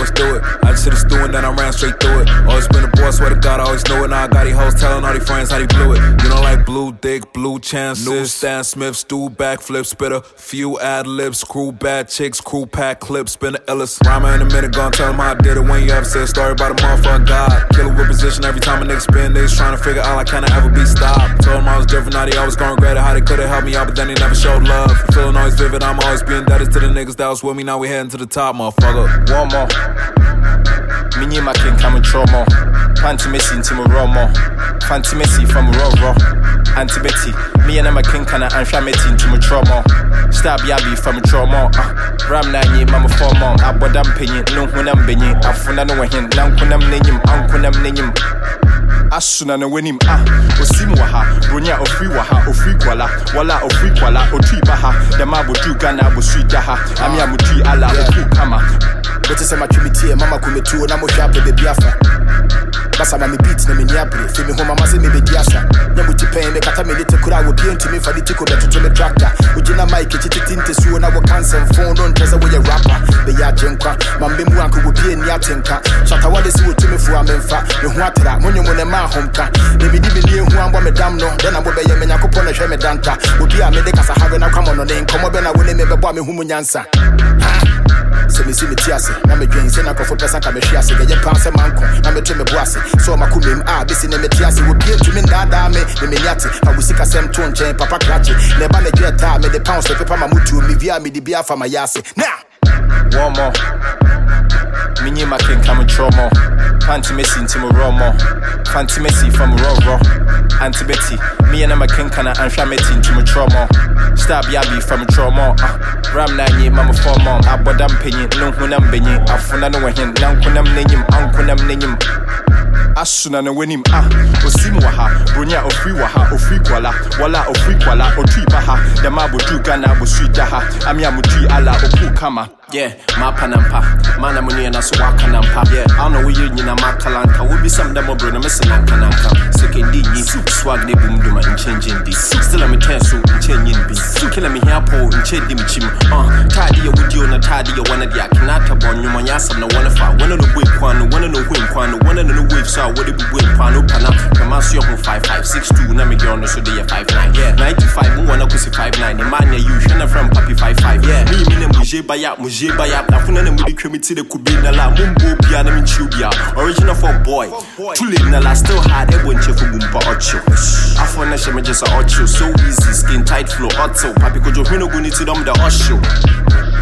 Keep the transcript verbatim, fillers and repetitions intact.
always do it. I just hit a stew and then I ran straight through it. Always been a boy, swear to God, I always knew it. Now I got these hoes telling all these friends how they blew it. You know, like blue dick, blue chances. New Stan Smith, stew backflip, spit a few ad libs, screw bad chicks, crew pack clips, spin the illest. Rhymer in a minute, gonna tell them how I did it. When you ever say a story about a motherfucking God. Killer with position every time a nigga spin. Niggas trying to figure out like, can I ever be stopped? Told them I was different, now they always gonna regret it. How they could've helped me out, but then they never showed love. Feeling always vivid, I'm always being indebted to the niggas that was with me. Now we heading to the top, motherfucker. One more. Minnie my king coming trauma. Panty Messi into my Romo. Panty Messi from Roro. Auntie Betty. Me and my king can I Anshameti into my trauma. Stab Yabi from trauma. Ram Nani, Mama Forma. Abodam Penny, no when I'm Benny. Afuna no hin, Lankunam name, Unkunam name. Asuna na wenim ah osimu ha bronya ofri wa ha ofri kwala wala ofri kwala otui ba ha dema bodu Ghana abosui da ha ami amutui ala oku kama What is my committee? Mama kumetu na mo hwa pe bebi afa basa ma me beat na me niabre fe me homa ma se me be diasa na mo tipen me kata me lete kura wo pie ntimi fa di tiko da toto me tractor ojina mic titi tinte suo na wo cancel phone don tese wo ye rapper be ya jenkwa ma me mu anko wo pie ni atenka chata wale si wo timi fu amemfa me hu atra monyo mo ne ma homka e bi di be nie hu ambo me dam no de na bo be ye me nyakopo na hwe me danta obi a me de kasa have na kwamo no ne nkomo be na wo ne me be bo me hu mu nyansa se me si me tiase na me dwen se na kofo pesa ka me hwiase ge ye panse manko na me to me boase so makumem a bisi ne me tiase wo pie tumi ndada me me nyate fa busika sem to nchen papa krache ne ba ne dweta me de pounds pepa ma mutu me via me de bia fa ma yase na one more Minnie my king coming trauma Panty Messi into my Romo Panty Messi from Roro Auntie Betty me and my king can I Anshameti into my trauma Stab Yabi from trauma Ram Nani Mama Forma Abodam Penny no hunam Benny Afuna no hin Lankunam name Unkunam name Asuna na wenim ah osimu wa ha bronya ofri wa ha ofri kwala wala ofri kwala otui ba ha dema bodu Ghana abosui da ha ami amutui ala oku kama yeah ma panampa mana muni na so waka nampa yeah I know we nyina makalanta we be some demo bro na mesena kananka sekendi nyi swag ne bum duma changing di still am tenso changing bi kila me here po nchendi michim ah tadi ya wudio na tadi ya wana dia kinata bonyo nyasam na wana fa wana no boy kwano wana no hwe kwano wana no wave so what it be wait pano pana kamasio ho five five six two na me girl no so dey five nine yeah ninety-five mo wana kusi five nine man ya you shana from papi five five yeah me me na muje baya muje baya afuna na mudi kwemiti de kubi na la mumbo bia na me chubia original for boy too late na la still hard ebo nchefu bumpa ocho afuna she me just ocho so easy skin tight flow auto papi kojo hino guni ti dom the osho